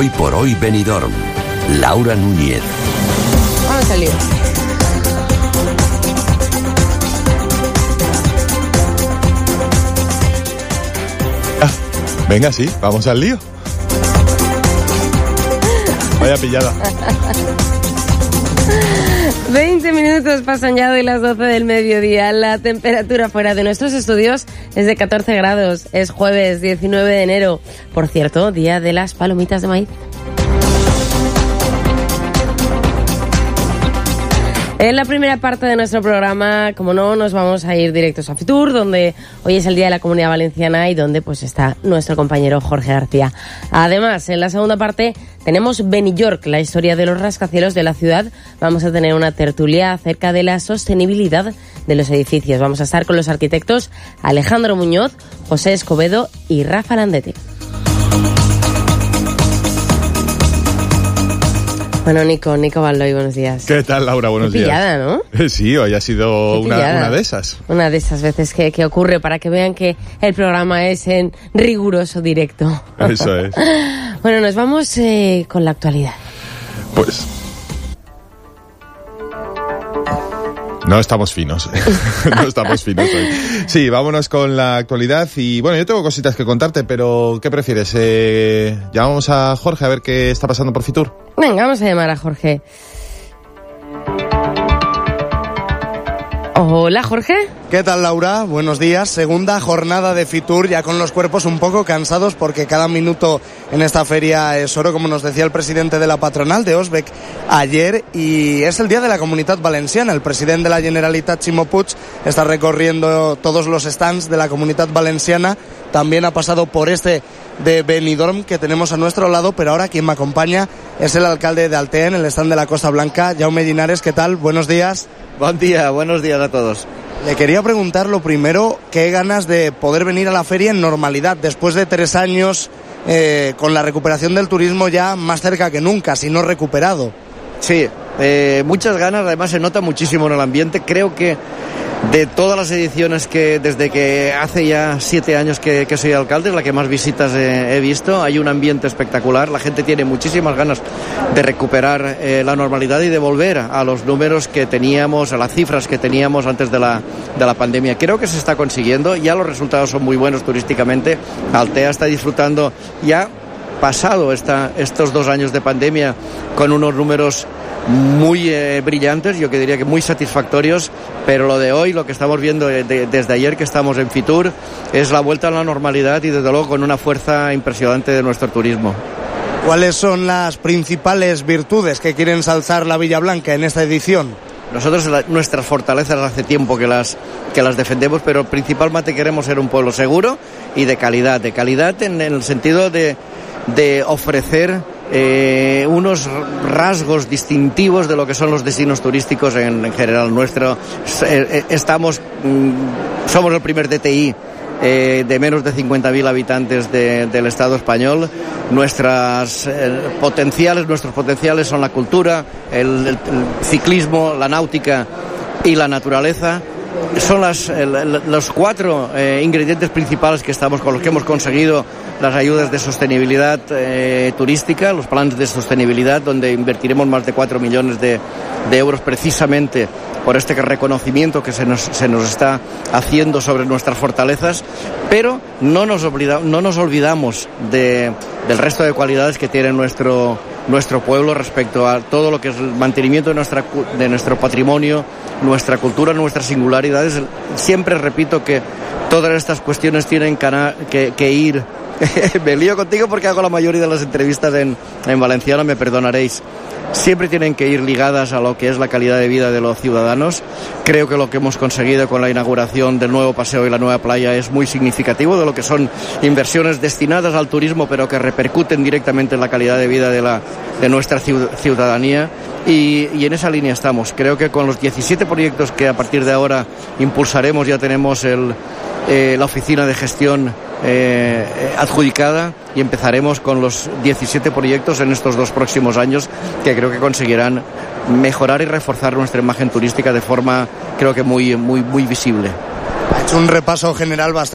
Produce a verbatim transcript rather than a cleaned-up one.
Hoy por hoy Benidorm. Laura Núñez. Vamos a lío. Ah, venga, sí, vamos al lío. Vaya pillada. veinte minutos pasan ya de las doce del mediodía. La temperatura fuera de nuestros estudios es de catorce grados. Es jueves diecinueve de enero. Por cierto, día de las palomitas de maíz. En la primera parte de nuestro programa, como no, nos vamos a ir directos a Fitur, donde hoy es el Día de la Comunidad Valenciana y donde pues está nuestro compañero Jorge García. Además, en la segunda parte tenemos Benillorc, la historia de los rascacielos de la ciudad. Vamos a tener una tertulia acerca de la sostenibilidad de los edificios. Vamos a estar con los arquitectos Alejandro Muñoz, José Escobedo y Rafa Landete. Bueno, Nico, Nico Baldoy, buenos días. ¿Qué tal, Laura? Buenos Qué pillada, días. ¿no? Sí, hoy ha sido una, una de esas. Una de esas veces que, que ocurre para que vean que el programa es en riguroso directo. Eso es. Bueno, nos vamos eh, con la actualidad. Pues... No estamos finos, no estamos finos hoy. Sí, vámonos con la actualidad y bueno, yo tengo cositas que contarte, pero ¿qué prefieres? Eh, llamamos a Jorge a ver qué está pasando por Fitur. Venga, vamos a llamar a Jorge. Hola, Jorge. ¿Qué tal, Laura? Buenos días. Segunda jornada de Fitur, ya con los cuerpos un poco cansados porque cada minuto en esta feria es oro, como nos decía el presidente de la patronal de Osbec ayer, y es el Día de la Comunitat Valenciana. El presidente de la Generalitat, Ximo Puig, está recorriendo todos los stands de la Comunitat Valenciana. También ha pasado por este de Benidorm que tenemos a nuestro lado, pero ahora quien me acompaña es el alcalde de Altea, en el stand de la Costa Blanca, Jaume Linares. ¿Qué tal? Buenos días. Buen día, buenos días a todos. Le quería preguntar lo primero, qué ganas de poder venir a la feria en normalidad, después de tres años eh, con la recuperación del turismo ya más cerca que nunca, si no recuperado. Sí, eh, muchas ganas, además se nota muchísimo en el ambiente. Creo que de todas las ediciones que desde que hace ya siete años que, que soy alcalde, es la que más visitas he, he visto. Hay un ambiente espectacular, la gente tiene muchísimas ganas de recuperar eh, la normalidad y de volver a los números que teníamos, a las cifras que teníamos antes de la, de la pandemia. Creo que se está consiguiendo, ya los resultados son muy buenos turísticamente. Altea está disfrutando ya, pasado esta, estos dos años de pandemia, con unos números muy eh, brillantes, yo que diría que muy satisfactorios, pero lo de hoy, lo que estamos viendo de, de, desde ayer que estamos en Fitur, es la vuelta a la normalidad y desde luego con una fuerza impresionante de nuestro turismo. ¿Cuáles son las principales virtudes que quiere ensalzar la Villa Blanca en esta edición? Nosotros la, nuestras fortalezas hace tiempo que las, que las defendemos, pero principalmente queremos ser un pueblo seguro y de calidad, de calidad en, en el sentido de, de ofrecer Eh, unos rasgos distintivos de lo que son los destinos turísticos en, en general. Nuestro eh, estamos mm, somos el primer D T I eh, de menos de cincuenta mil habitantes de, del Estado español. Nuestras eh, potenciales nuestros potenciales son la cultura, el, el, el ciclismo, la náutica y la naturaleza. Son las, el, los cuatro eh, ingredientes principales que estamos con los que hemos conseguido las ayudas de sostenibilidad eh, turística, los planes de sostenibilidad, donde invertiremos más de cuatro millones de, de euros precisamente por este reconocimiento que se nos, se nos está haciendo sobre nuestras fortalezas, pero no nos, olvida, no nos olvidamos de, del resto de cualidades que tiene nuestro, nuestro pueblo respecto a todo lo que es el mantenimiento de, nuestra, de nuestro patrimonio, nuestra cultura, nuestras singularidades. Siempre repito que todas estas cuestiones tienen que, que ir... Me lío contigo porque hago la mayoría de las entrevistas en, en valenciano, me perdonaréis. Siempre tienen que ir ligadas a lo que es la calidad de vida de los ciudadanos. Creo que lo que hemos conseguido con la inauguración del nuevo paseo y la nueva playa es muy significativo de lo que son inversiones destinadas al turismo, pero que repercuten directamente en la calidad de vida de, la, de nuestra ciudadanía. Y, y en esa línea estamos. Creo que con los diecisiete proyectos que a partir de ahora impulsaremos ya tenemos el, eh, la oficina de gestión eh, adjudicada y empezaremos con los diecisiete proyectos en estos dos próximos años que creo que conseguirán mejorar y reforzar nuestra imagen turística de forma creo que muy, muy, muy visible. Ha hecho un repaso general bastante